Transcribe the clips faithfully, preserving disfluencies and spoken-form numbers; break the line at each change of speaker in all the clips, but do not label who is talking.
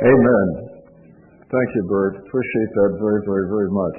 Amen. Thank you, Bert. Appreciate that very, very, very much.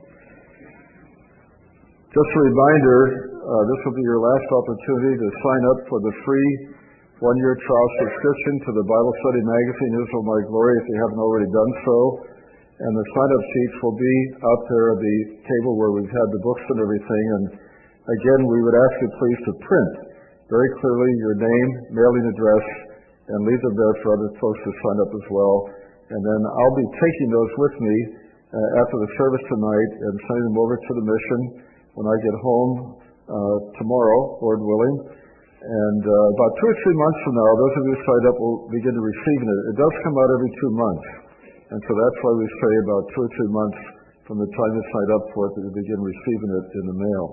Just a reminder, uh, this will be your last opportunity to sign up for the free one-year trial subscription to the Bible Study Magazine, Israel My Glory, if you haven't already done so. And the sign-up sheets will be out there at the table where we've had the books and everything. And again, we would ask you please to print very clearly your name, mailing address, and leave them there for other folks to sign up as well. And then I'll be taking those with me uh, after the service tonight and sending them over to the mission when I get home uh, tomorrow, Lord willing. And uh, about two or three months from now, those of you who signed up will begin to receiving it. It does come out every two months. And so that's why we say about two or three months from the time you signed up for it that you begin receiving it in the mail.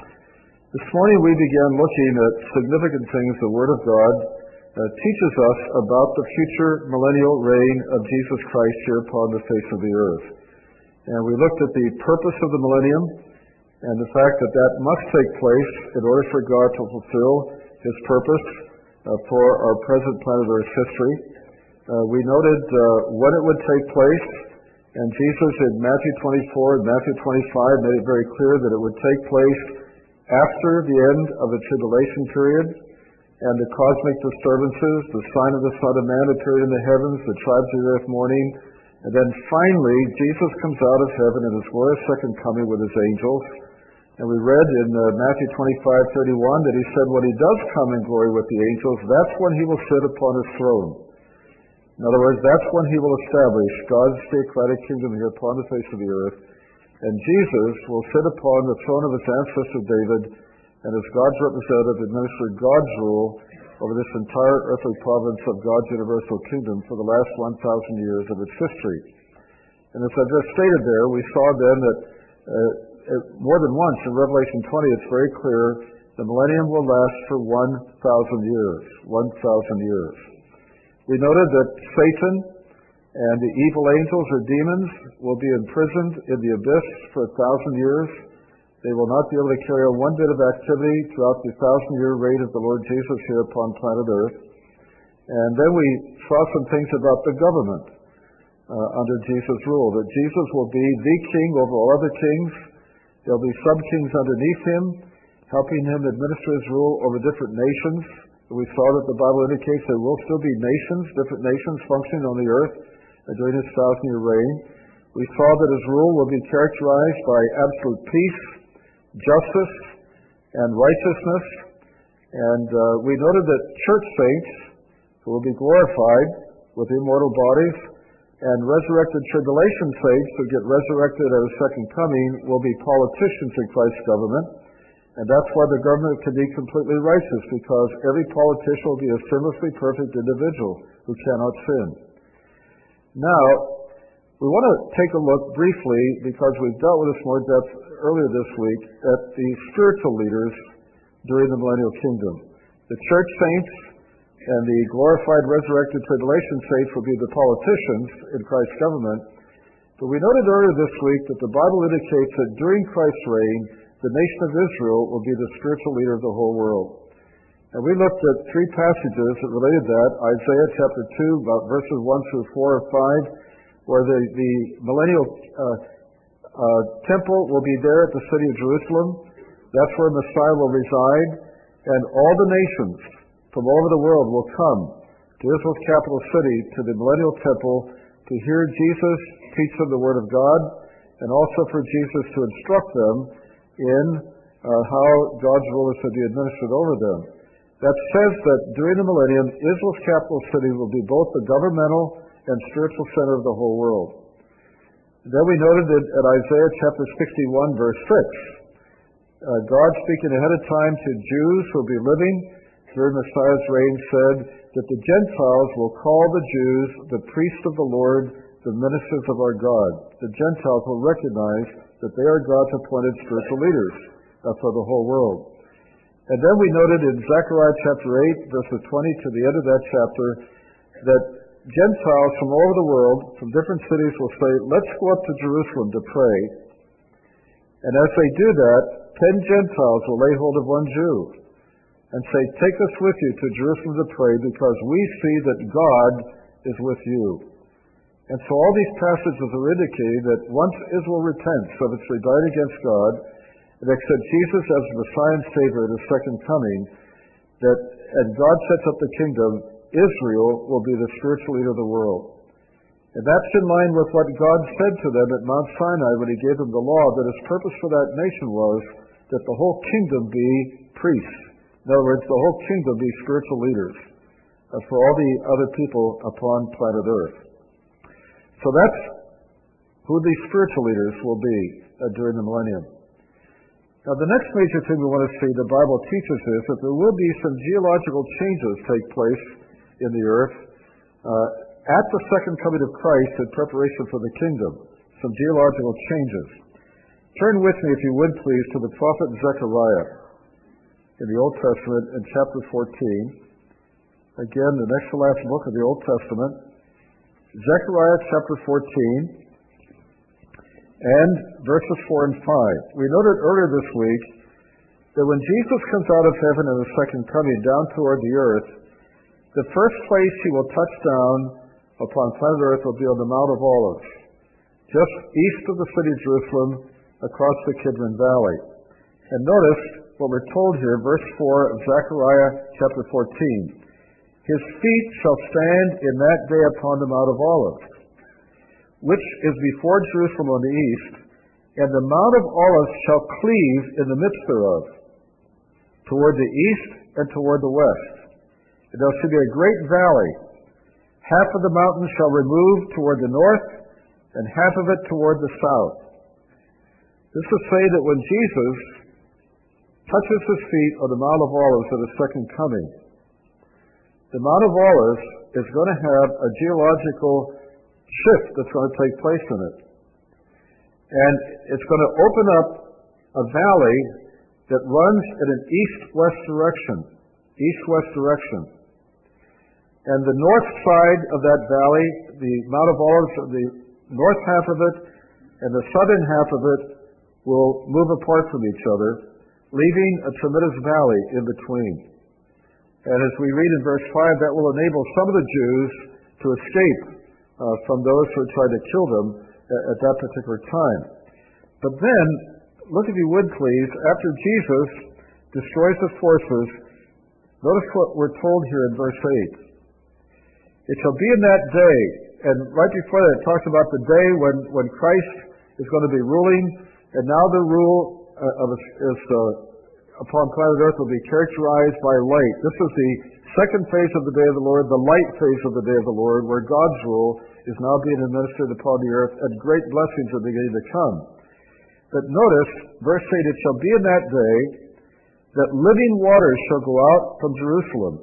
This morning we began looking at significant things the Word of God uh, teaches us about the future millennial reign of Jesus Christ here upon the face of the earth. And we looked at the purpose of the millennium and the fact that that must take place in order for God to fulfill His purpose uh, for our present planet Earth's history. Uh, we noted uh, when it would take place, and Jesus in Matthew twenty-four and Matthew twenty-five made it very clear that it would take place after the end of the tribulation period and the cosmic disturbances, the sign of the Son of Man appeared in the heavens, the tribes of the earth mourning, and then finally Jesus comes out of heaven in His glorious second coming with His angels. And we read in uh, Matthew twenty-five thirty-one that He said when He does come in glory with the angels, that's when He will sit upon His throne. In other words, that's when He will establish God's theocratic kingdom here upon the face of the earth. And Jesus will sit upon the throne of His ancestor David, and as God's representative administer God's rule over this entire earthly province of God's universal kingdom for the last one thousand years of its history. And as I just stated there, we saw then that uh, more than once in Revelation twenty, it's very clear the millennium will last for one thousand years. one thousand years. We noted that Satan and the evil angels or demons will be imprisoned in the abyss for a thousand years. They will not be able to carry on one bit of activity throughout the thousand-year reign of the Lord Jesus here upon planet Earth. And then we saw some things about the government uh, under Jesus' rule, that Jesus will be the king over all other kings. There will be sub-kings underneath Him, helping Him administer His rule over different nations. We saw that the Bible indicates there will still be nations, different nations functioning on the earth during His thousand-year reign. We saw that His rule will be characterized by absolute peace, justice, and righteousness. And uh, we noted that church saints who will be glorified with immortal bodies and resurrected tribulation saints who get resurrected at His second coming will be politicians in Christ's government. And that's why the government can be completely righteous, because every politician will be a sinlessly perfect individual who cannot sin. Now, we want to take a look briefly, because we've dealt with this more depth earlier this week, at the spiritual leaders during the millennial kingdom. The church saints and the glorified resurrected tribulation saints will be the politicians in Christ's government. But we noted earlier this week that the Bible indicates that during Christ's reign, the nation of Israel will be the spiritual leader of the whole world. And we looked at three passages that related that. Isaiah chapter two, about verses one through four or five, where the, the millennial uh, uh, temple will be there at the city of Jerusalem. That's where Messiah will reside. And all the nations from all over the world will come to Israel's capital city, to the millennial temple, to hear Jesus teach them the Word of God, and also for Jesus to instruct them in uh, how God's rule is to be administered over them. That says that during the millennium, Israel's capital city will be both the governmental and spiritual center of the whole world. Then we noted that at Isaiah chapter sixty-one, verse six, uh, God speaking ahead of time to Jews who will be living during Messiah's reign said that the Gentiles will call the Jews the priests of the Lord, the ministers of our God. The Gentiles will recognize that they are God's appointed spiritual leaders uh, for the whole world. And then we noted in Zechariah chapter eight, verses twenty to the end of that chapter, that Gentiles from all over the world, from different cities, will say, let's go up to Jerusalem to pray. And as they do that, ten Gentiles will lay hold of one Jew and say, take us with you to Jerusalem to pray, because we see that God is with you. And so all these passages are indicating that once Israel repents of its rebellion against God and accepts Jesus as the Messiah and Savior at His second coming, that and God sets up the kingdom, Israel will be the spiritual leader of the world. And that's in line with what God said to them at Mount Sinai when He gave them the law, that His purpose for that nation was that the whole kingdom be priests. In other words, the whole kingdom be spiritual leaders uh, for all the other people upon planet Earth. So that's who these spiritual leaders will be uh, during the millennium. Now, the next major thing we want to see the Bible teaches is that there will be some geological changes take place in the earth uh, at the second coming of Christ in preparation for the kingdom. Some geological changes. Turn with me, if you would please, to the prophet Zechariah in the Old Testament in chapter fourteen. Again, the next to last book of the Old Testament. Zechariah chapter fourteen. And verses four and five. We noted earlier this week that when Jesus comes out of heaven in His second coming down toward the earth, the first place He will touch down upon planet earth will be on the Mount of Olives, just east of the city of Jerusalem, across the Kidron Valley. And notice what we're told here, verse four of Zechariah chapter fourteen. His feet shall stand in that day upon the Mount of Olives, which is before Jerusalem on the east, and the Mount of Olives shall cleave in the midst thereof, toward the east and toward the west. And there shall be a great valley. Half of the mountain shall remove toward the north, and half of it toward the south. This is to say that when Jesus touches His feet on the Mount of Olives at His second coming, the Mount of Olives is going to have a geological shift that's going to take place in it. And it's going to open up a valley that runs in an east-west direction. East-west direction. And the north side of that valley, the Mount of Olives, the north half of it and the southern half of it will move apart from each other, leaving a tremendous valley in between. And as we read in verse five, that will enable some of the Jews to escape uh, from those who had tried to kill them at, at that particular time. But then, look if you would please, after Jesus destroys the forces, notice what we're told here in verse eight. It shall be in that day, and right before that it talks about the day when, when Christ is going to be ruling, and now the rule uh, of is, is uh, upon planet Earth will be characterized by light. This is the second phase of the day of the Lord, the light phase of the day of the Lord, where God's rule is now being administered upon the earth, and great blessings are beginning to come. But notice, verse eight, it shall be in that day that living waters shall go out from Jerusalem,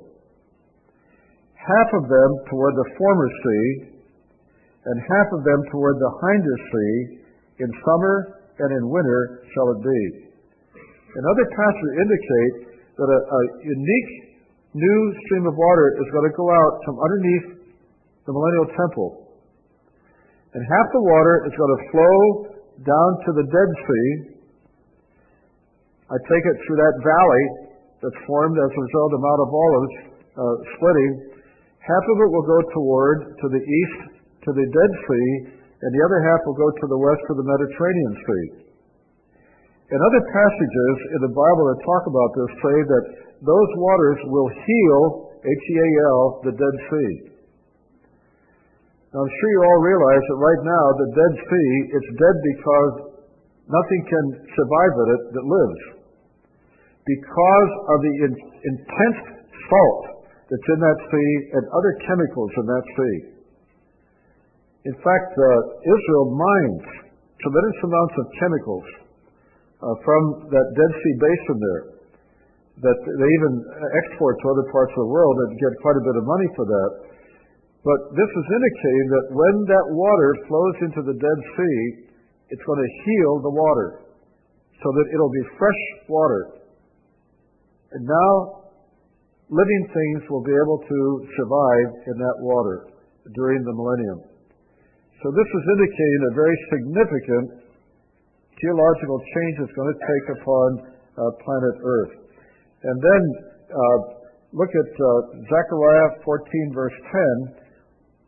half of them toward the former sea, and half of them toward the hinder sea. In summer and in winter shall it be. And other passages indicate that a, a unique new stream of water is going to go out from underneath the millennial temple. And half the water is going to flow down to the Dead Sea. I take it through that valley that's formed as a result of the Mount of Olives uh, splitting. Half of it will go toward, to the east, to the Dead Sea, and the other half will go to the west, to the Mediterranean Sea. And other passages in the Bible that talk about this say that those waters will heal, H E A L, the Dead Sea. Now, I'm sure you all realize that right now, the Dead Sea, it's dead because nothing can survive in it that lives. Because of the in, intense salt that's in that sea and other chemicals in that sea. In fact, uh, Israel mines tremendous amounts of chemicals uh, from that Dead Sea basin there that they even export to other parts of the world and get quite a bit of money for that. But this is indicating that when that water flows into the Dead Sea, it's going to heal the water so that it'll be fresh water. And now, living things will be able to survive in that water during the millennium. So this is indicating a very significant geological change that's going to take upon uh, planet Earth. And then uh, look at uh, Zechariah fourteen, verse ten.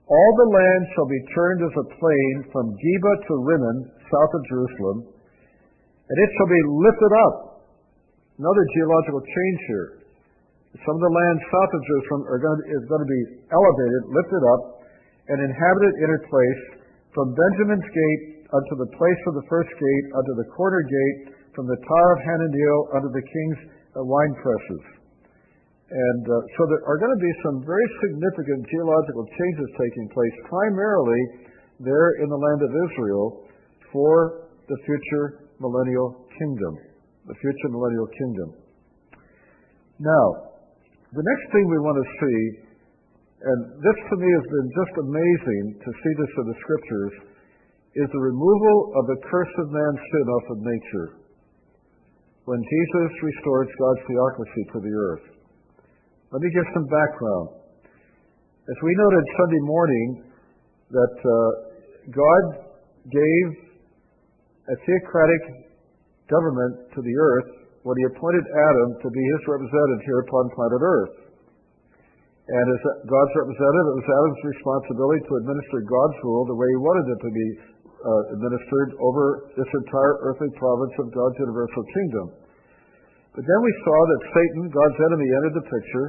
All the land shall be turned as a plain from Geba to Rimmon, south of Jerusalem, and it shall be lifted up. Another geological change here. Some of the land south of Jerusalem are going to, is going to be elevated, lifted up, and inhabited inner place from Benjamin's gate unto the place of the first gate, unto the corner gate, from the Tower of Hananiel unto the king's uh, wine presses. And uh, so there are going to be some very significant geological changes taking place, primarily there in the land of Israel, for the future millennial kingdom. The future millennial kingdom. Now, the next thing we want to see, and this to me has been just amazing to see this in the scriptures, is the removal of the curse of man's sin off of nature, when Jesus restores God's theocracy to the earth. Let me give some background. As we noted Sunday morning, that uh, God gave a theocratic government to the earth when he appointed Adam to be his representative here upon planet Earth. And as God's representative, it was Adam's responsibility to administer God's rule the way he wanted it to be uh, administered over this entire earthly province of God's universal kingdom. But then we saw that Satan, God's enemy, entered the picture,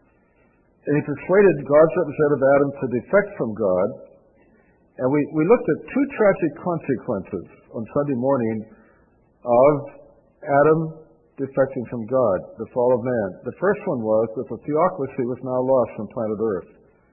and he persuaded God's representative Adam to defect from God. And we, we looked at two tragic consequences on Sunday morning of Adam defecting from God, the fall of man. The first one was that the theocracy was now lost from planet Earth,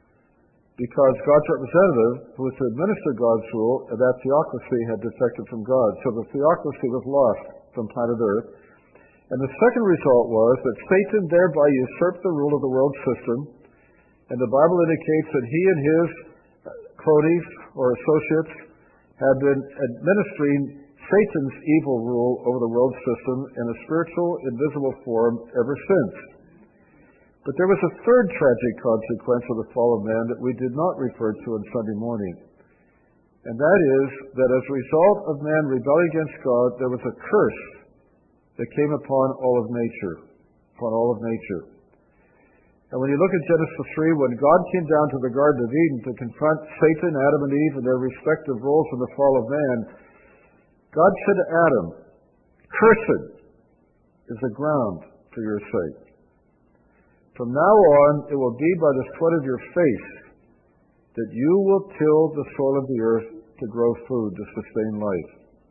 because God's representative, who was to administer God's rule, that theocracy had defected from God. So the theocracy was lost from planet Earth. And the second result was that Satan thereby usurped the rule of the world system, and the Bible indicates that he and his cronies or associates had been administering Satan's evil rule over the world system in a spiritual, invisible form ever since. But there was a third tragic consequence of the fall of man that we did not refer to on Sunday morning. And that is that as a result of man rebelling against God, there was a curse that came upon all of nature, upon all of nature. And when you look at Genesis three, when God came down to the Garden of Eden to confront Satan, Adam, and Eve in their respective roles in the fall of man, God said to Adam, "Cursed is the ground for your sake. From now on, it will be by the sweat of your face that you will till the soil of the earth to grow food to sustain life."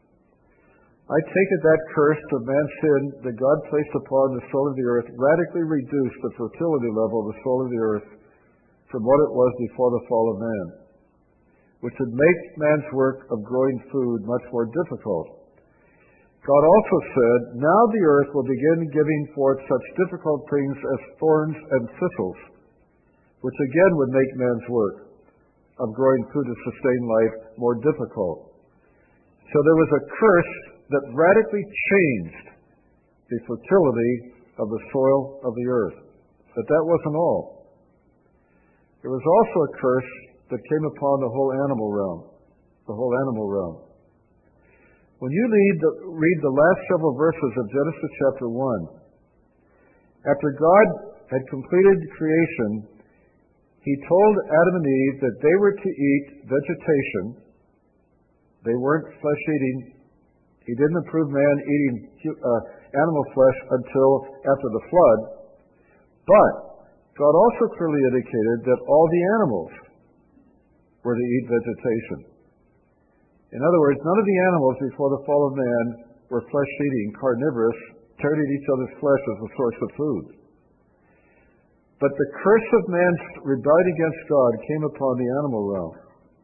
I take it that curse of man's sin that God placed upon the soil of the earth radically reduced the fertility level of the soil of the earth from what it was before the fall of man, which would make man's work of growing food much more difficult. God also said, "Now the earth will begin giving forth such difficult things as thorns and thistles," which again would make man's work of growing food to sustain life more difficult. So there was a curse that radically changed the fertility of the soil of the earth. But that wasn't all. There was also a curse that came upon the whole animal realm, the whole animal realm. When you read the, read the last several verses of Genesis chapter one, after God had completed creation, he told Adam and Eve that they were to eat vegetation. They weren't flesh-eating. He didn't approve man eating uh, animal flesh until after the flood. But God also clearly indicated that all the animals were to eat vegetation. In other words, none of the animals before the fall of man were flesh-eating, carnivorous, tearing at each other's flesh as a source of food. But the curse of man's rebellion against God came upon the animal realm.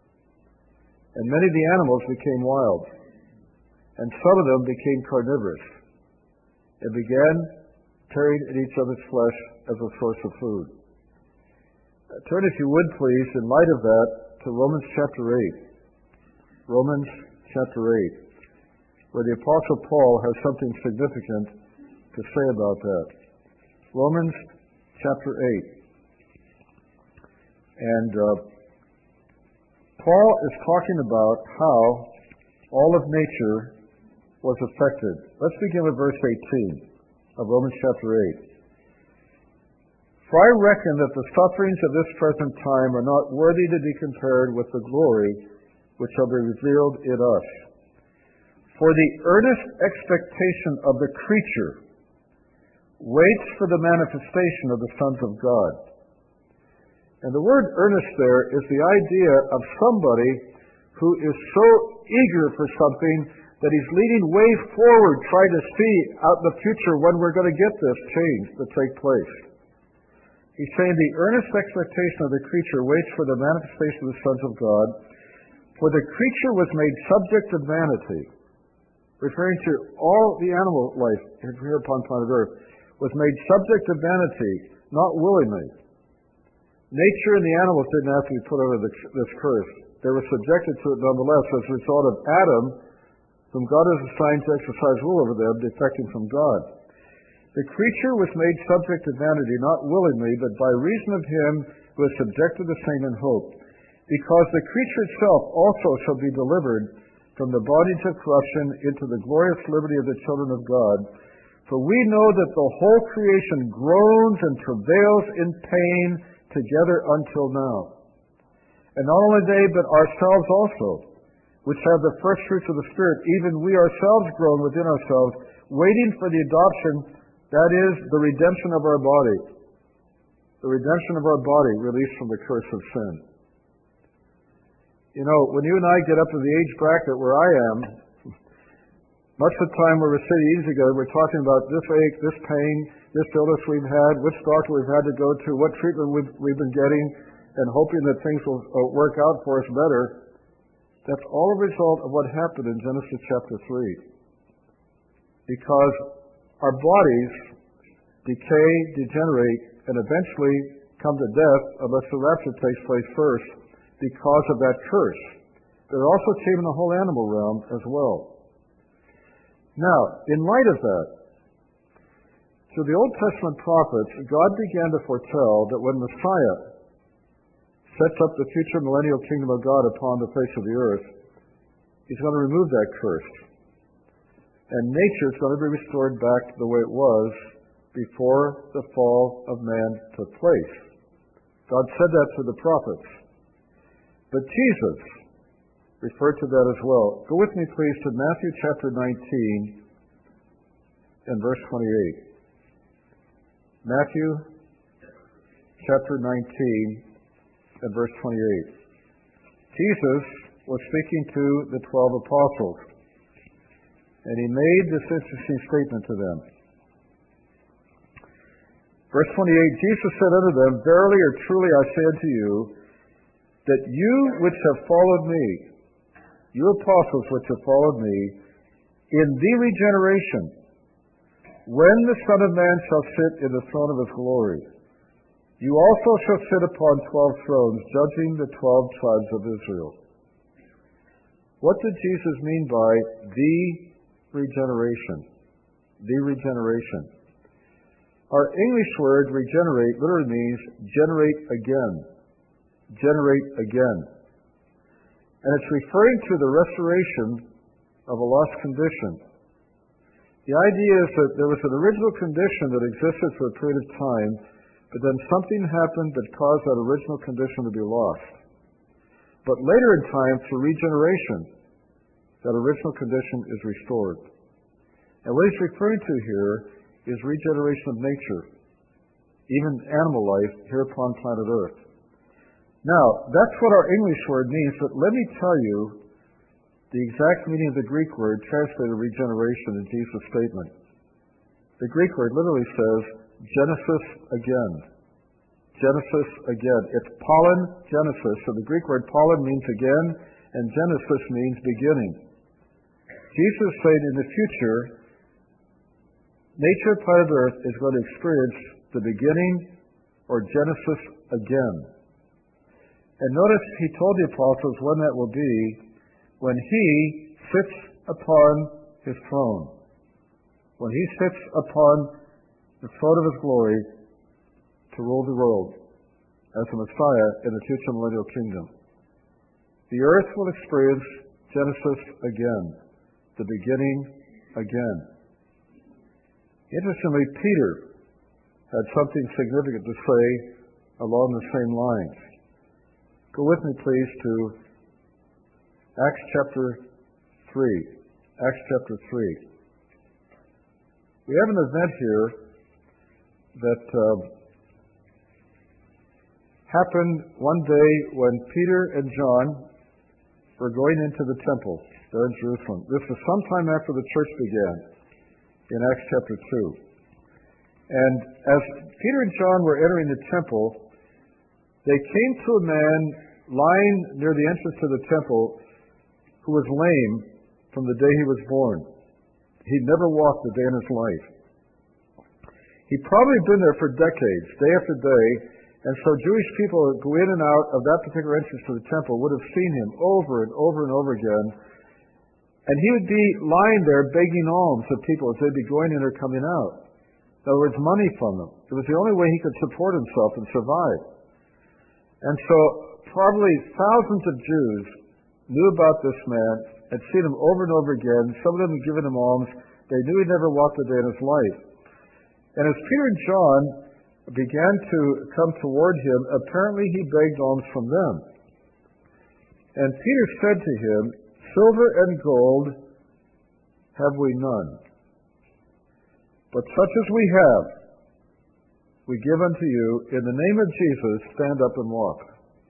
And many of the animals became wild. And some of them became carnivorous and began tearing at each other's flesh as a source of food. Uh, turn, if you would please, in light of that, to Romans chapter eight. Romans chapter eight, where the Apostle Paul has something significant to say about that. Romans chapter eight. And uh, Paul is talking about how all of nature was affected. Let's begin with verse eighteen of Romans chapter eight. For I reckon that the sufferings of this present time are not worthy to be compared with the glory which shall be revealed in us. For the earnest expectation of the creature waits for the manifestation of the sons of God. And the word earnest there is the idea of somebody who is so eager for something that he's leaning way forward, trying to see out in the future when we're going to get this change to take place. He's saying the earnest expectation of the creature waits for the manifestation of the sons of God. For the creature was made subject to vanity, referring to all the animal life here upon planet Earth, was made subject to vanity, not willingly. Nature and the animals didn't have to be put under this curse. They were subjected to it nonetheless as a result of Adam, whom God has assigned to exercise rule over them, defecting from God. The creature was made subject to vanity, not willingly, but by reason of him who is subjected the same in hope, because the creature itself also shall be delivered from the bondage of corruption into the glorious liberty of the children of God. For we know that the whole creation groans and travails in pain together until now. And not only they, but ourselves also, which have the first fruits of the Spirit, even we ourselves groan within ourselves, waiting for the adoption, that is, the redemption of our body. The redemption of our body released from the curse of sin. You know, when you and I get up to the age bracket where I am, much of the time when we're sitting easy together, we're talking about this ache, this pain, this illness we've had, which doctor we've had to go to, what treatment we've, we've been getting, and hoping that things will uh, work out for us better. That's all a result of what happened in Genesis chapter three. Because our bodies decay, degenerate, and eventually come to death unless the rapture takes place first because of that curse. But it also came in the whole animal realm as well. Now, in light of that, through the Old Testament prophets, God began to foretell that when Messiah sets up the future millennial kingdom of God upon the face of the earth, he's going to remove that curse. And nature is going to be restored back to the way it was before the fall of man took place. God said that through the prophets. But Jesus referred to that as well. Go with me, please, to Matthew chapter nineteen and verse twenty-eight. Matthew chapter nineteen and verse twenty-eight. Jesus was speaking to the twelve apostles, and he made this interesting statement to them. Verse twenty-eight, Jesus said unto them, Verily or truly I say unto you, that you which have followed me, you apostles which have followed me, in the regeneration, when the Son of Man shall sit in the throne of his glory, you also shall sit upon twelve thrones, judging the twelve tribes of Israel. What did Jesus mean by the regeneration? The regeneration. Our English word regenerate literally means generate again. Generate again. And it's referring to the restoration of a lost condition. The idea is that there was an original condition that existed for a period of time, but then something happened that caused that original condition to be lost. But later in time, through regeneration, that original condition is restored. And what he's referring to here is regeneration of nature, even animal life here upon planet Earth. Now, that's what our English word means, but let me tell you the exact meaning of the Greek word translated regeneration in Jesus' statement. The Greek word literally says Genesis again. Genesis again. It's pollen Genesis. So the Greek word pollen means again, and Genesis means beginning. Jesus said in the future, nature of planet Earth is going to experience the beginning or Genesis again. And notice he told the apostles when that will be, when he sits upon his throne. When he sits upon the throne of his glory to rule the world as the Messiah in the future millennial kingdom. The earth will experience Genesis again, the beginning again. Interestingly, Peter had something significant to say along the same lines. Go with me, please, to Acts chapter three. Acts chapter three. We have an event here that uh, happened one day when Peter and John were going into the temple there in Jerusalem. This was sometime after the church began in Acts chapter two. And as Peter and John were entering the temple, they came to a man lying near the entrance to the temple who was lame from the day he was born. He'd never walked a day in his life. He'd probably been there for decades, day after day, and so Jewish people who go in and out of that particular entrance to the temple would have seen him over and over and over again. And he would be lying there begging alms of people as they'd be going in or coming out. In other words, money from them. It was the only way he could support himself and survive. And so probably thousands of Jews knew about this man, had seen him over and over again. Some of them had given him alms. They knew he'd never walked a day in his life. And as Peter and John began to come toward him, apparently he begged alms from them. And Peter said to him, "Silver and gold have we none, but such as we have, we give unto you. In the name of Jesus, stand up and walk."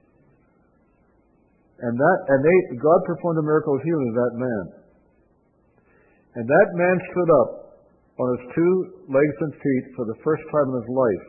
And that, and they, God performed a miracle of healing of that man. And that man stood up on his two legs and feet for the first time in his life.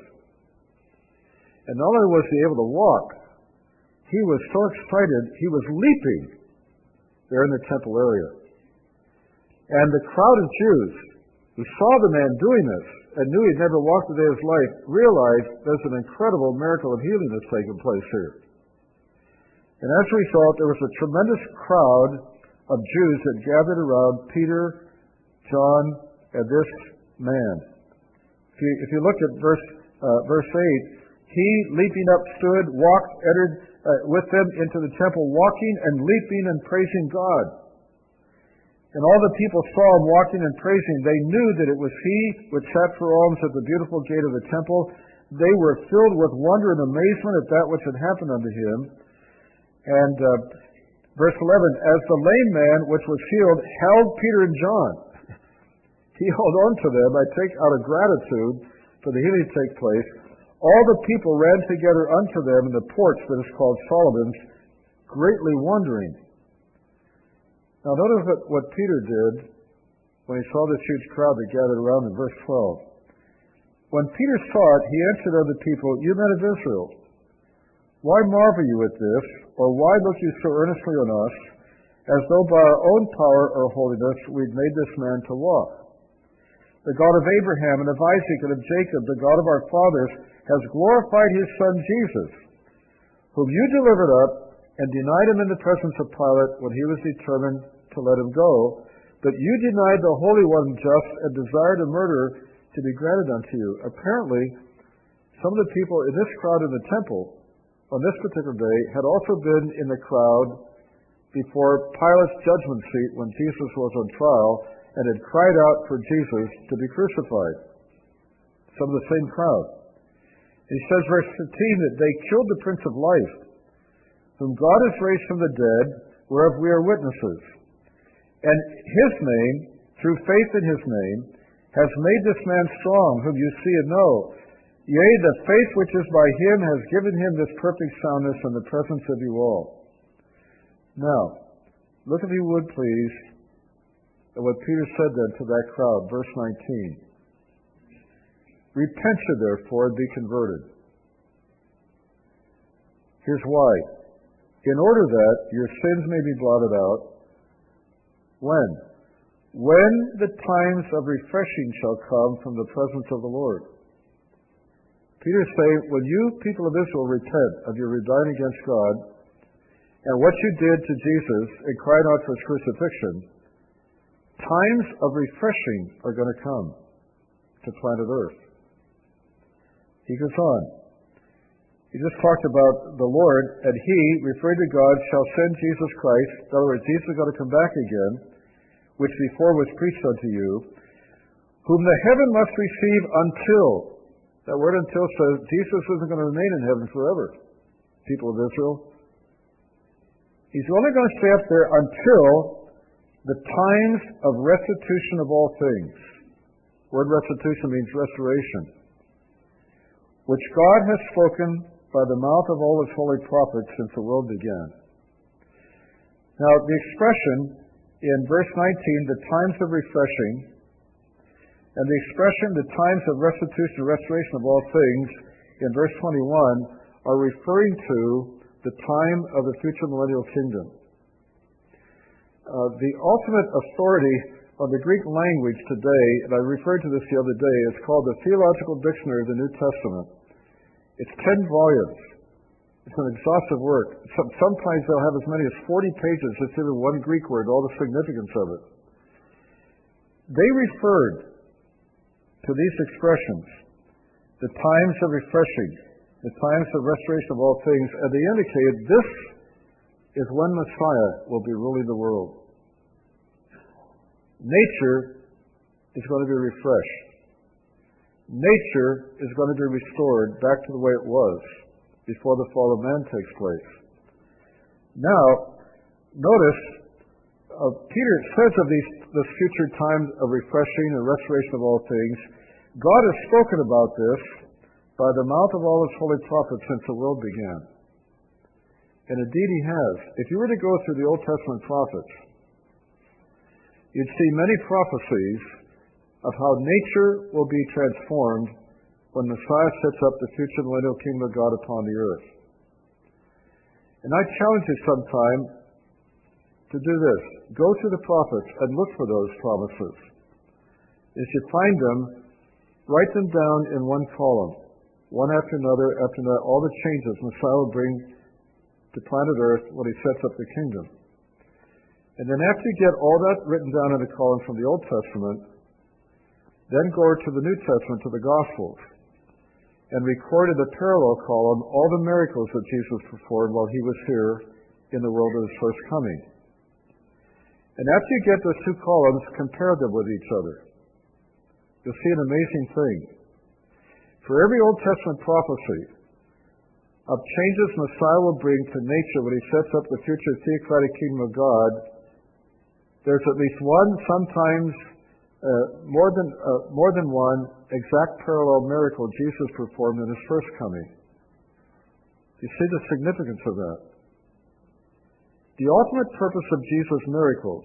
And not only was he able to walk, he was so excited, he was leaping there in the temple area. And the crowd of Jews who saw the man doing this and knew he'd never walked a day in his life realized there's an incredible miracle of healing that's taken place here. And as a result, there was a tremendous crowd of Jews that gathered around Peter, John, and this man. If you, if you look at verse uh, verse eight, he, leaping up, stood, walked, entered uh, with them into the temple, walking and leaping and praising God. And all the people saw him walking and praising. They knew that it was he which sat for alms at the beautiful gate of the temple. They were filled with wonder and amazement at that which had happened unto him. And uh, verse eleven, as the lame man which was healed held Peter and John, he held on to them, I take out of gratitude for the healing to take place. All the people ran together unto them in the porch that is called Solomon's, greatly wondering. Now notice what Peter did when he saw this huge crowd that gathered around in verse twelve. When Peter saw it, he answered unto the people, "You men of Israel, why marvel you at this, or why look you so earnestly on us, as though by our own power or holiness we'd made this man to walk? The God of Abraham and of Isaac and of Jacob, the God of our fathers, has glorified his Son Jesus, whom you delivered up and denied him in the presence of Pilate when he was determined to let him go. But you denied the Holy One just and desired a murder to be granted unto you." Apparently, some of the people in this crowd in the temple on this particular day had also been in the crowd before Pilate's judgment seat when Jesus was on trial and had cried out for Jesus to be crucified. Some of the same crowd. He says, verse fifteen, that they killed the Prince of Life, whom God has raised from the dead, whereof we are witnesses. And his name, through faith in his name, has made this man strong, whom you see and know. Yea, the faith which is by him has given him this perfect soundness in the presence of you all. Now, look if you would please at what Peter said then to that crowd, verse nineteen. Repent ye therefore and be converted. Here's why. In order that your sins may be blotted out. When? When the times of refreshing shall come from the presence of the Lord. Peter is saying, when you people of Israel repent of your rebellion against God and what you did to Jesus and cried out for his crucifixion, times of refreshing are going to come to planet Earth. He goes on. He just talked about the Lord, and he, referring to God, shall send Jesus Christ. In other words, Jesus is going to come back again, which before was preached unto you, whom the heaven must receive until That word until says Jesus isn't going to remain in heaven forever, people of Israel. He's only going to stay up there until the times of restitution of all things. Word restitution means restoration, which God has spoken by the mouth of all his holy prophets since the world began. Now, the expression in verse nineteen, the times of refreshing, and the expression, the times of restitution and restoration of all things, in verse twenty-one, are referring to the time of the future millennial kingdom. Uh, the ultimate authority on the Greek language today, and I referred to this the other day, is called the Theological Dictionary of the New Testament. It's ten volumes. It's an exhaustive work. Some, sometimes they'll have as many as forty pages, just even one Greek word, all the significance of it. They referred to these expressions, the times of refreshing, the times of restoration of all things, and they indicated this is when Messiah will be ruling the world. Nature is going to be refreshed. Nature is going to be restored back to the way it was before the fall of man takes place. Now, notice, uh, Peter says of these this future time of refreshing and restoration of all things, God has spoken about this by the mouth of all his holy prophets since the world began. And indeed he has. If you were to go through the Old Testament prophets, you'd see many prophecies of how nature will be transformed when Messiah sets up the future millennial kingdom of God upon the earth. And I challenge you sometime to do this. Go to the prophets and look for those promises. If you find them, write them down in one column, one after another, after another, all the changes Messiah will bring to planet Earth when he sets up the kingdom. And then after you get all that written down in a column from the Old Testament, then go to the New Testament, to the Gospels, and record in the parallel column all the miracles that Jesus performed while he was here in the world of his first coming. And after you get those two columns, compare them with each other. You'll see an amazing thing. For every Old Testament prophecy of changes Messiah will bring to nature when he sets up the future theocratic kingdom of God, there's at least one, sometimes uh, more than uh, more than one, exact parallel miracle Jesus performed in his first coming. You see the significance of that. The ultimate purpose of Jesus' miracles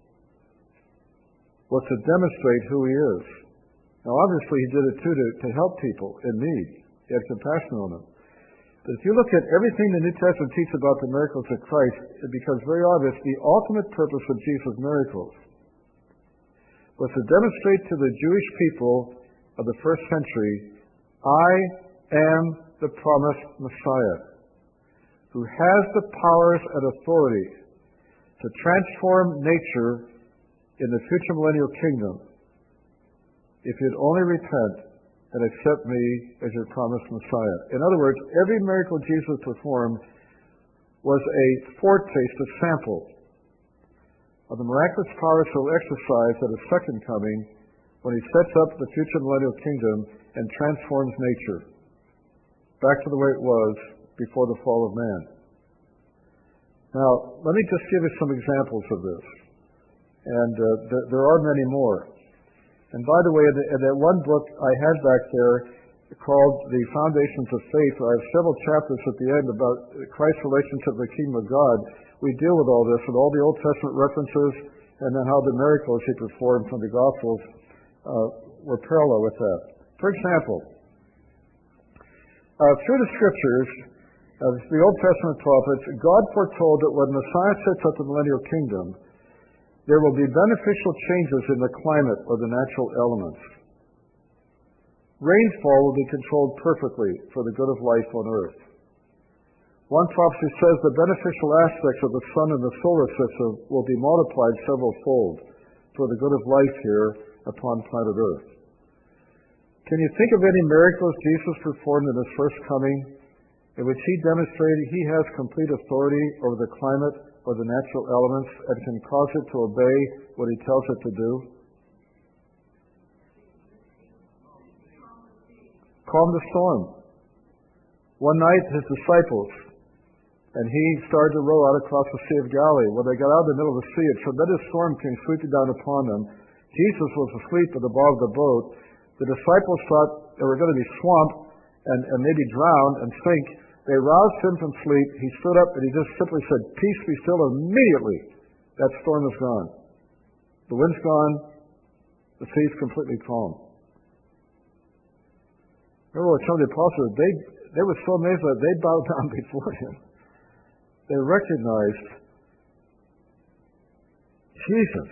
was to demonstrate who he is. Now, obviously, he did it too to, to help people in need. He had compassion on them. But if you look at everything the New Testament teaches about the miracles of Christ, it becomes very obvious the ultimate purpose of Jesus' miracles was to demonstrate to the Jewish people of the first century, I am the promised Messiah, who has the powers and authority to transform nature in the future millennial kingdom if you'd only repent and accept me as your promised Messiah. In other words, every miracle Jesus performed was a foretaste, a sample of the miraculous powers he'll exercise at his second coming when he sets up the future millennial kingdom and transforms nature back to the way it was before the fall of man. Now, let me just give you some examples of this. And uh, th- there are many more. And by the way, in, the, in that one book I had back there called The Foundations of Faith, I have several chapters at the end about Christ's relationship with the kingdom of God. We deal with all this, with all the Old Testament references, and then how the miracles he performed from the Gospels uh, were parallel with that. For example, uh, through the Scriptures, of the Old Testament prophets, God foretold that when Messiah sets up the millennial kingdom, there will be beneficial changes in the climate or the natural elements. Rainfall will be controlled perfectly for the good of life on earth. One prophecy says the beneficial aspects of the sun and the solar system will be multiplied several fold for the good of life here upon planet Earth. Can you think of any miracles Jesus performed in his first coming in which he demonstrated he has complete authority over the climate or the natural elements and can cause it to obey what he tells it to do? calmed the storm. One night, his disciples and he started to row out across the Sea of Galilee. When they got out of the middle of the sea, a tremendous storm came sweeping down upon them. Jesus was asleep at the bottom of the boat. The disciples thought they were going to be swamped and, and maybe drown and sink. They roused him from sleep. He stood up and he just simply said, "Peace, be still." Immediately, that storm is gone. The wind's gone. The sea's completely calm. Remember what some of the apostles, they, they were so amazed that they bowed down before him. They recognized Jesus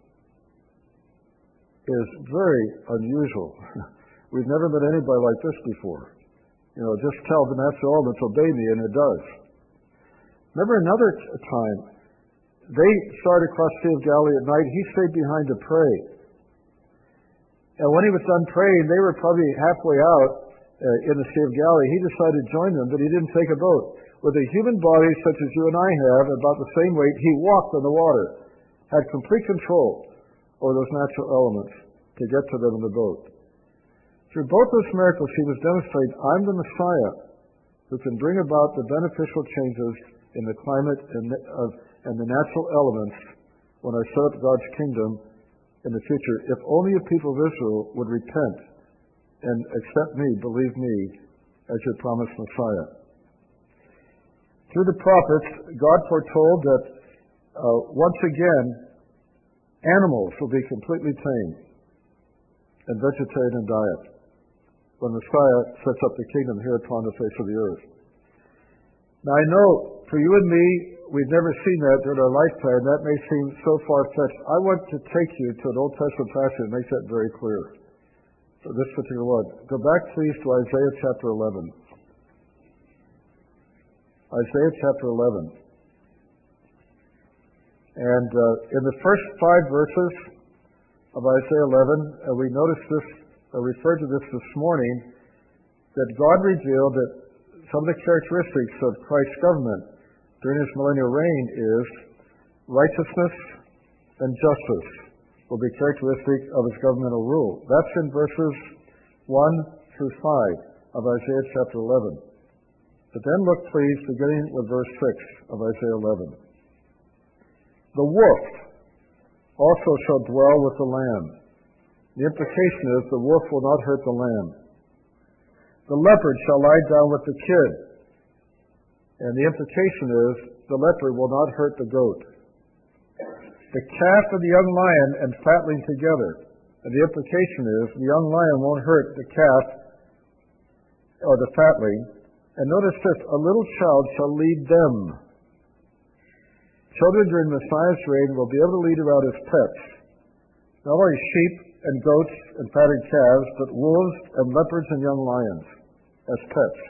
is very unusual. We've never met anybody like this before. You know, just tell the natural elements, obey me, and it does. Remember another t- time, they started across the Sea of Galilee at night. He stayed behind to pray. And when he was done praying, they were probably halfway out uh, in the Sea of Galilee. He decided to join them, but he didn't take a boat. With a human body such as you and I have, about the same weight, he walked on the water, had complete control over those natural elements to get to them in the boat. Through both those miracles, he was demonstrating, I'm the Messiah who can bring about the beneficial changes in the climate and, of, and the natural elements when I set up God's kingdom in the future. If only the people of Israel would repent and accept me, believe me, as your promised Messiah. Through the prophets, God foretold that uh, once again, animals will be completely tame and vegetarian in diet when Messiah sets up the kingdom here upon the face of the earth. Now I know, for you and me, we've never seen that during our lifetime. That may seem so far-fetched. I want to take you to an Old Testament passage that makes that very clear. For this particular one. Go back, please, to Isaiah chapter eleven. Isaiah chapter eleven. And uh, in the first five verses of Isaiah eleven, uh, we noticed this, uh, referred to this this morning, that God revealed that some of the characteristics of Christ's government during his millennial reign is righteousness and justice will be characteristic of his governmental rule. That's in verses one through five of Isaiah chapter eleven. But then look, please, beginning with verse six of Isaiah eleven. The wolf also shall dwell with the lamb. The implication is the wolf will not hurt the lamb. The leopard shall lie down with the kid. And the implication is the leopard will not hurt the goat. The calf and the young lion and fatling together. And the implication is the young lion won't hurt the calf or the fatling. And notice this, a little child shall lead them. Children during Messiah's reign will be able to lead around as pets. Not only sheep and goats and fatted calves, but wolves and leopards and young lions as pets.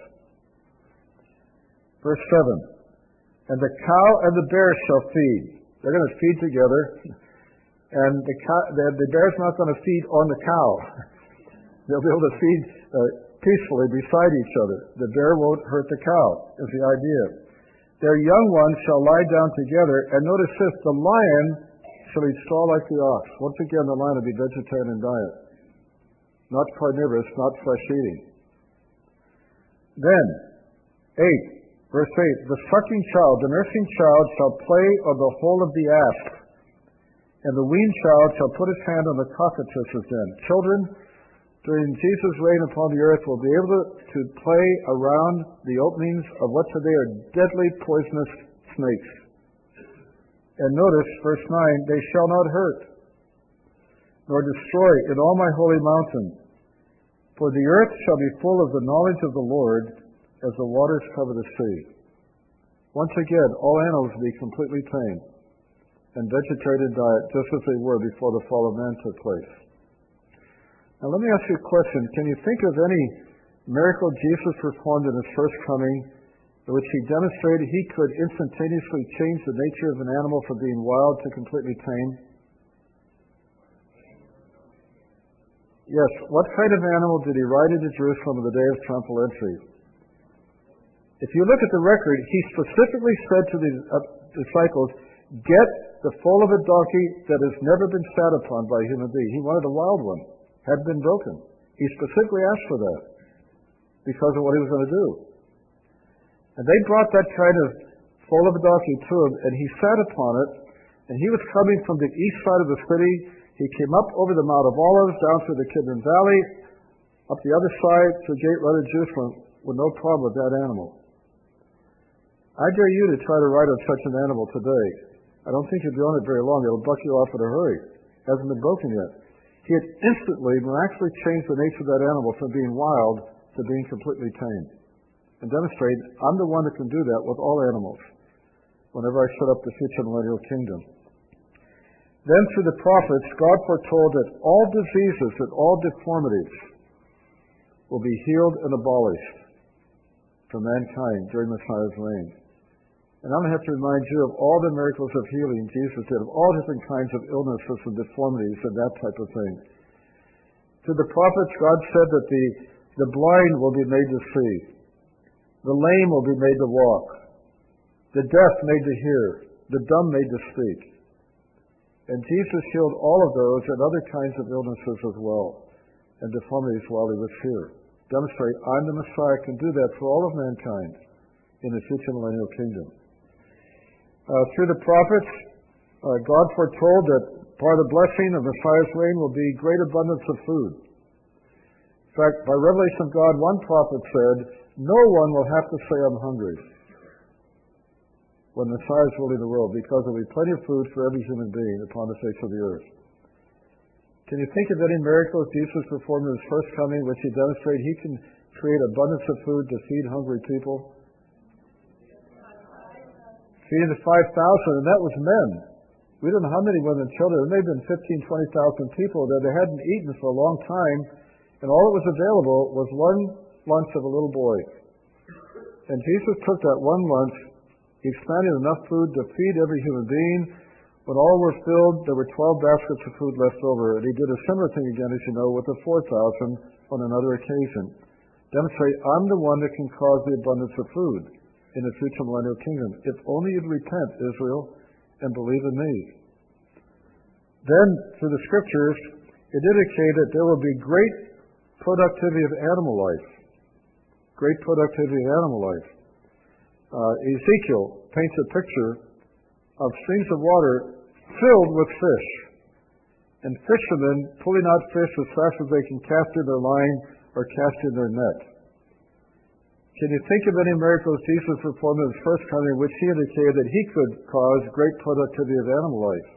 Verse seven. And the cow and the bear shall feed. They're going to feed together. And the, cow, the, the bear's not going to feed on the cow. They'll be able to feed uh, peacefully beside each other. The bear won't hurt the cow, is the idea. Their young ones shall lie down together. And notice this, the lion shall eat straw like the ox. Once again, the lion will be vegetarian in diet. Not carnivorous, not flesh-eating. Then, eight, verse eight, the sucking child, the nursing child shall play on the hole of the asp, and the weaned child shall put his hand on the cockatrice's den. Children, during Jesus' reign upon the earth, will be able to, to play around the openings of what today are deadly poisonous snakes. And notice, verse nine, they shall not hurt, nor destroy in all my holy mountain. For the earth shall be full of the knowledge of the Lord as the waters cover the sea. Once again, all animals will be completely tame and vegetarian diet, just as they were before the fall of man took place. Now let me ask you a question. Can you think of any miracle Jesus performed in his first coming in which he demonstrated he could instantaneously change the nature of an animal from being wild to completely tame? Yes. What kind of animal did he ride into Jerusalem on the day of triumphal entry? If you look at the record, he specifically said to the uh, disciples, get the foal of a donkey that has never been sat upon by a human being. He wanted a wild one. Hadn't been broken. He specifically asked for that. because of what he was going to do. And they brought that kind of foal of a donkey to him, and he sat upon it, and he was coming from the east side of the city. He came up over the Mount of Olives, down through the Kidron Valley, up the other side to the gate right of Jerusalem, with no problem with that animal. I dare you to try to ride on such an animal today. I don't think you'll be on it very long. It'll buck you off in a hurry. It hasn't been broken yet. He had instantly, miraculously changed the nature of that animal from being wild to being completely tame. And demonstrate, I'm the one that can do that with all animals whenever I set up the future millennial kingdom. Then through the prophets, God foretold that all diseases and all deformities will be healed and abolished for mankind during Messiah's reign. And I'm going to have to remind you of all the miracles of healing Jesus did, of all different kinds of illnesses and deformities and that type of thing. To the prophets, God said that the, the blind will be made to see. The lame will be made to walk. The deaf made to hear. The dumb made to speak. And Jesus healed all of those and other kinds of illnesses as well, and deformities while he was here. Demonstrate, I'm the Messiah, can do that for all of mankind in the future millennial kingdom. Uh, through the prophets, uh, God foretold that part of the blessing of Messiah's reign will be great abundance of food. In fact, by revelation of God, one prophet said, no one will have to say, I'm hungry, when Messiah is ruling the world, because there will be plenty of food for every human being upon the face of the earth. Can you think of any miracles Jesus performed in his first coming which he demonstrated he can create abundance of food to feed hungry people? Feeding the five thousand, and that was men. We don't know how many women and children. There may have been fifteen, twenty thousand people that they hadn't eaten for a long time, and all that was available was one lunch of a little boy. And Jesus took that one lunch, he expanded enough food to feed every human being. When all were filled, there were twelve baskets of food left over. And he did a similar thing again, as you know, with the four thousand on another occasion. Demonstrate, I'm the one that can cause the abundance of food in the future millennial kingdom. If only you'd repent, Israel, and believe in me. Then, through the scriptures, it indicated that there will be great productivity of animal life. Great productivity of animal life. Uh, Ezekiel paints a picture of streams of water filled with fish, and fishermen pulling out fish as fast as they can cast in their line or cast in their net. Can you think of any miracles Jesus performed in his first coming in which he indicated that he could cause great productivity of animal life?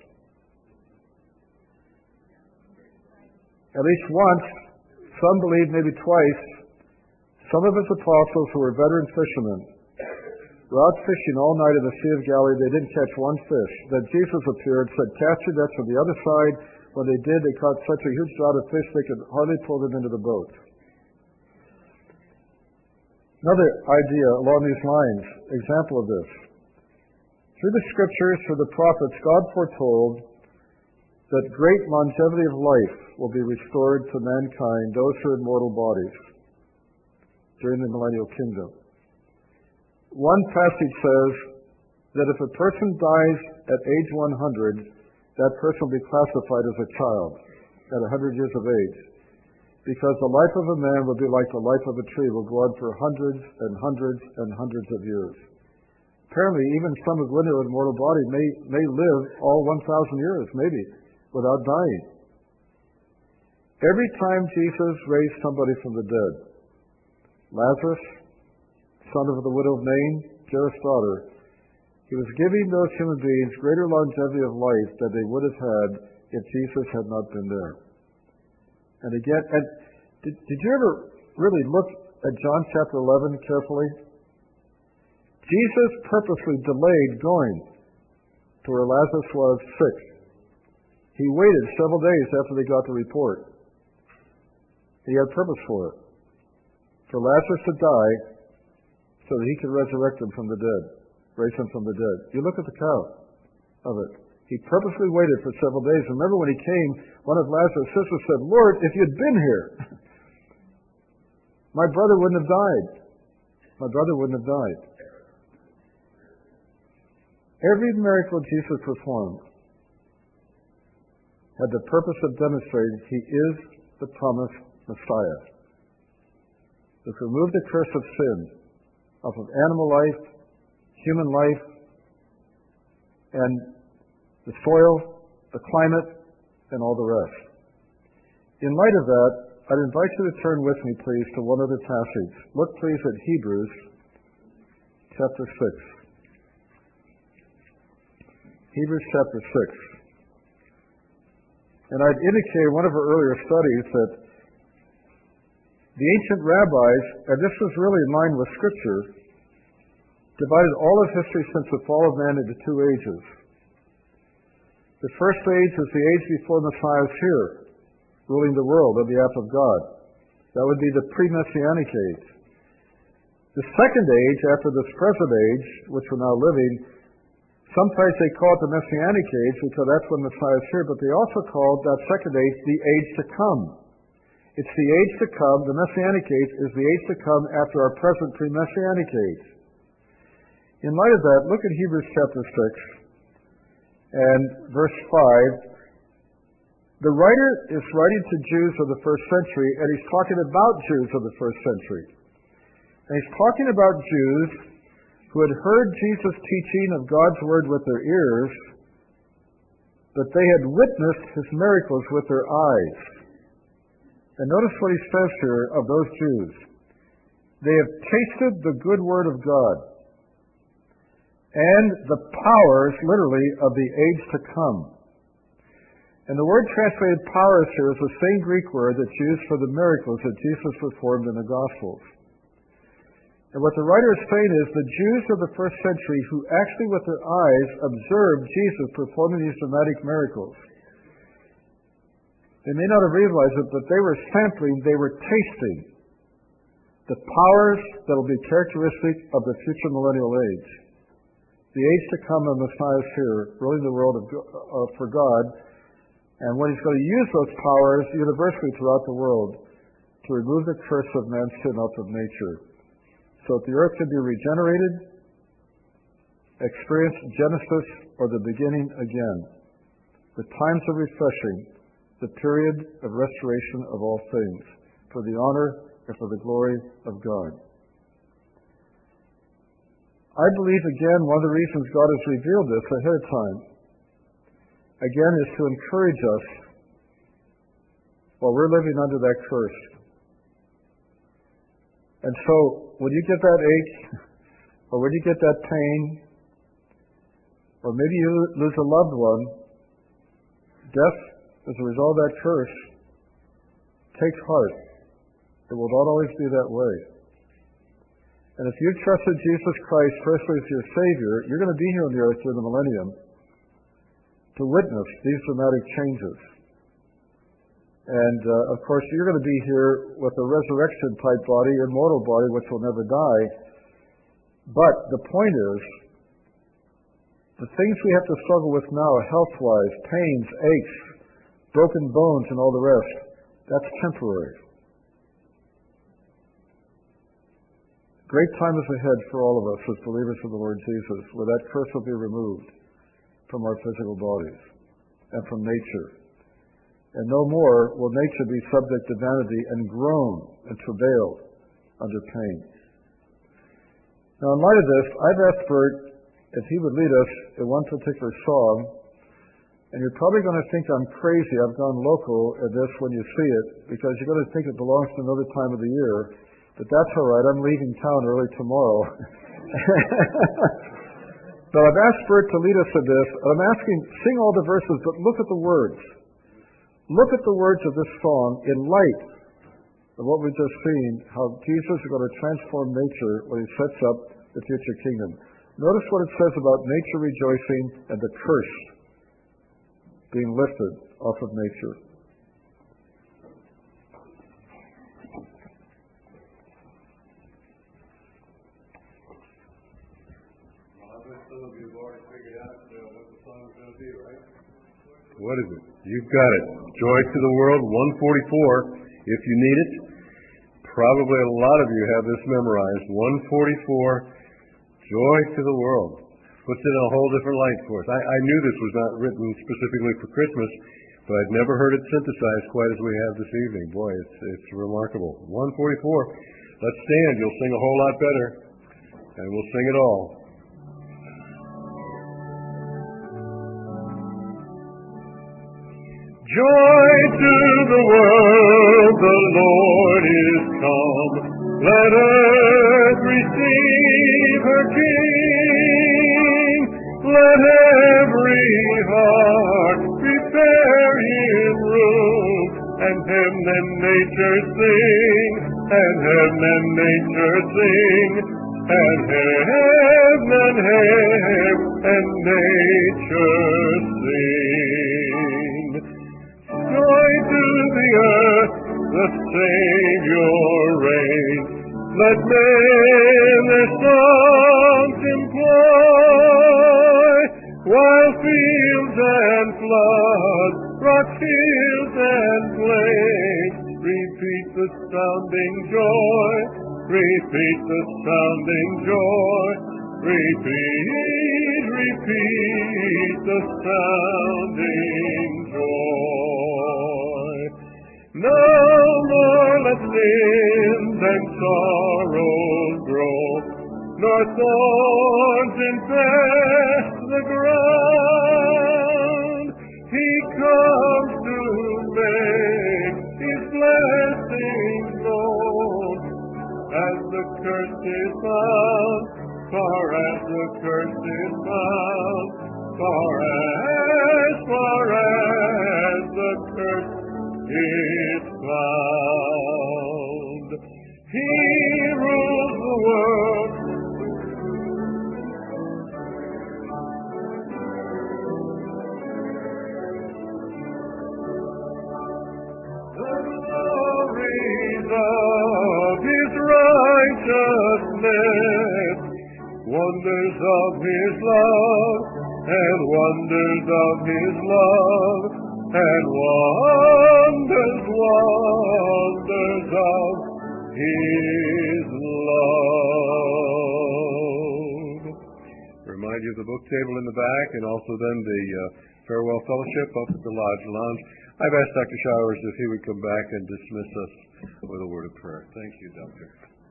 At least once, some believe maybe twice, some of his apostles who were veteran fishermen were out fishing all night in the Sea of Galilee. They didn't catch one fish. Then Jesus appeared, said, cast your nets from the other side. When they did, they caught such a huge draught of fish they could hardly pull them into the boat. Another idea along these lines, example of this. Through the scriptures, through the prophets, God foretold that great longevity of life will be restored to mankind, those who are in mortal bodies, during the millennial kingdom. One passage says that if a person dies at age one hundred, that person will be classified as a child at one hundred years of age. Because the life of a man will be like the life of a tree, will go on for hundreds and hundreds and hundreds of years. Apparently, even some of linear and mortal body may, may live all one thousand years, maybe, without dying. Every time Jesus raised somebody from the dead, Lazarus, son of the widow of Nain, Jairus' daughter, he was giving those human beings greater longevity of life than they would have had if Jesus had not been there. And again, and did, did you ever really look at John chapter eleven carefully? Jesus purposely delayed going to where Lazarus was sick. He waited several days after they got the report. He had purpose for it. For Lazarus to die so that he could resurrect him from the dead, raise him from the dead. You look at the count of it. He purposely waited for several days. Remember when he came, one of Lazarus' sisters said, Lord, if you'd been here, my brother wouldn't have died. My brother wouldn't have died. Every miracle Jesus performed had the purpose of demonstrating he is the promised Messiah. Let's remove the curse of sin off of animal life, human life, and the soil, the climate, and all the rest. In light of that, I'd invite you to turn with me, please, to one other passage. Look, please, at Hebrews chapter six. Hebrews chapter six. And I'd indicated in one of our earlier studies that the ancient rabbis, and this was really in line with Scripture, divided all of history since the fall of man into two ages. The first age is the age before Messiah is here, ruling the world on behalf of God. That would be the pre-Messianic age. The second age, after this present age, which we're now living, sometimes they call it the Messianic age because that's when Messiah is here, but they also call that second age the age to come. It's the age to come, the Messianic age is the age to come after our present pre-Messianic age. In light of that, look at Hebrews chapter six and verse five. The writer is writing to Jews of the first century, and he's talking about Jews of the first century. And he's talking about Jews who had heard Jesus' teaching of God's word with their ears, but they had witnessed his miracles with their eyes. And notice what he says here of those Jews. They have tasted the good word of God and the powers, literally, of the age to come. And the word translated powers here is the same Greek word that's used for the miracles that Jesus performed in the Gospels. And what the writer is saying is the Jews of the first century who actually with their eyes observed Jesus performing these dramatic miracles. They may not have realized it, but they were sampling, they were tasting the powers that will be characteristic of the future millennial age. The age to come of Messiah is here, ruling the world of, uh, for God, and when he's going to use those powers universally throughout the world to remove the curse of man's sin out of nature, so that the earth can be regenerated, experience Genesis or the beginning again, the times of refreshing, the period of restoration of all things, for the honor and for the glory of God. I believe, again, one of the reasons God has revealed this ahead of time, again, is to encourage us while we're living under that curse. And so, when you get that ache, or when you get that pain, or maybe you lose a loved one, death as a result of that curse, take heart. It will not always be that way. And if you've trusted Jesus Christ personally as your Savior, you're going to be here on the earth during the millennium to witness these dramatic changes. And, uh, of course, you're going to be here with a resurrection-type body, immortal body, which will never die. But the point is, the things we have to struggle with now, health-wise, pains, aches, broken bones, and all the rest, that's temporary. Great time is ahead for all of us as believers of the Lord Jesus, where that curse will be removed from our physical bodies and from nature. And no more will nature be subject to vanity and groan and travail under pain. Now, in light of this, I've asked Bert if he would lead us in one particular song. And you're probably going to think I'm crazy. I've gone local at this when you see it, because you're going to think it belongs to another time of the year. But that's all right. I'm leaving town early tomorrow. But I've asked Bert to lead us in this. I'm asking, sing all the verses, but look at the words. Look at the words of this song in light of what we've just seen, how Jesus is going to transform nature when he sets up the future kingdom. Notice what it says about nature rejoicing and the curse being lifted off of nature.
Some of you have already figured out uh, what the song is going to be, right? What is it? You've got it. Joy to the World, one forty-four, if you need it. Probably a lot of you have this memorized. one forty-four, Joy to the World. Puts it in a whole different light for us. I, I knew this was not written specifically for Christmas, but I'd never heard it synthesized quite as we have this evening. Boy, it's, it's remarkable. one forty-four. Let's stand. You'll sing a whole lot better. And we'll sing it all. Joy to the world, the Lord is come. Let earth receive her King. Let every heart prepare him room. And heaven and nature sing. And heaven and nature sing. And heaven and heaven and nature sing. Joy to the earth, the Savior reigns. Let men their songs employ, while fields and floods, rock hills and plains, repeat the sounding joy, repeat the sounding joy, repeat, repeat the sounding joy. No more let sins and sorrows grow, nor thorns infest the ground. He comes to make his blessings known, as the curse is found, far as the curse is found, far as, far as the curse is found. He rules the world. The glories of his righteousness, wonders of his love, and wonders of his love, and wonders, wonders of his love. Remind you of the book table in the back, and also then the uh, farewell fellowship up at the Lodge Lounge. I've asked Doctor Showers if he would come back and dismiss us with a word of prayer. Thank you, Doctor.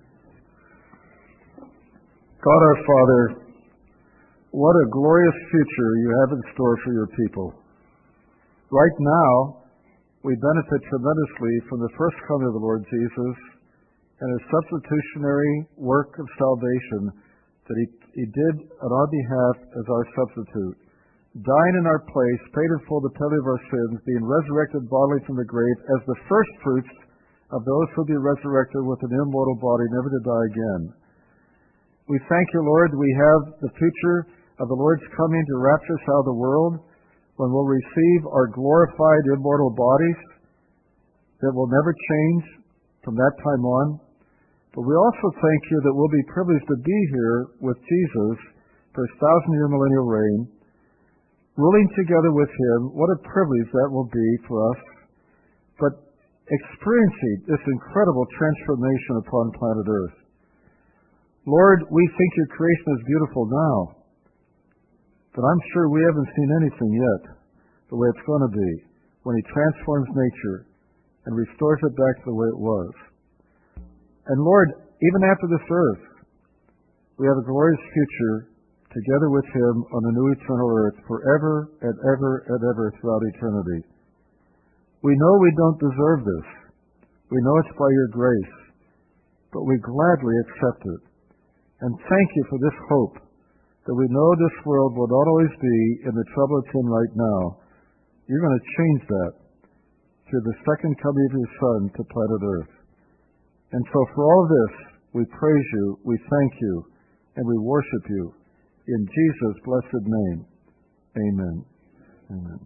God our Father, what a glorious future you have in store for your people. Right now, we benefit tremendously from the first coming of the Lord Jesus and his substitutionary work of salvation that he, he did on our behalf as our substitute, dying in our place, paid in full the penalty of our sins, being resurrected bodily from the grave as the first fruits of those who will be resurrected with an immortal body, never to die again. We thank you, Lord, we have the future of the Lord's coming to rapture us out of the world, when we'll receive our glorified immortal bodies that will never change from that time on. But we also thank you that we'll be privileged to be here with Jesus for his thousand-year millennial reign, ruling together with him. What a privilege that will be for us. But experiencing this incredible transformation upon planet Earth. Lord, we think your creation is beautiful now, but I'm sure we haven't seen anything yet the way it's going to be when he transforms nature and restores it back to the way it was. And Lord, even after this earth, we have a glorious future together with him on the new eternal earth forever and ever and ever throughout eternity. We know we don't deserve this. We know it's by your grace, but we gladly accept it. And thank you for this hope that we know this world will not always be in the trouble it's in right now. You're going to change that through the second coming of your Son to planet Earth. And so for all of this, we praise you, we thank you, and we worship you. In Jesus' blessed name, amen. Amen.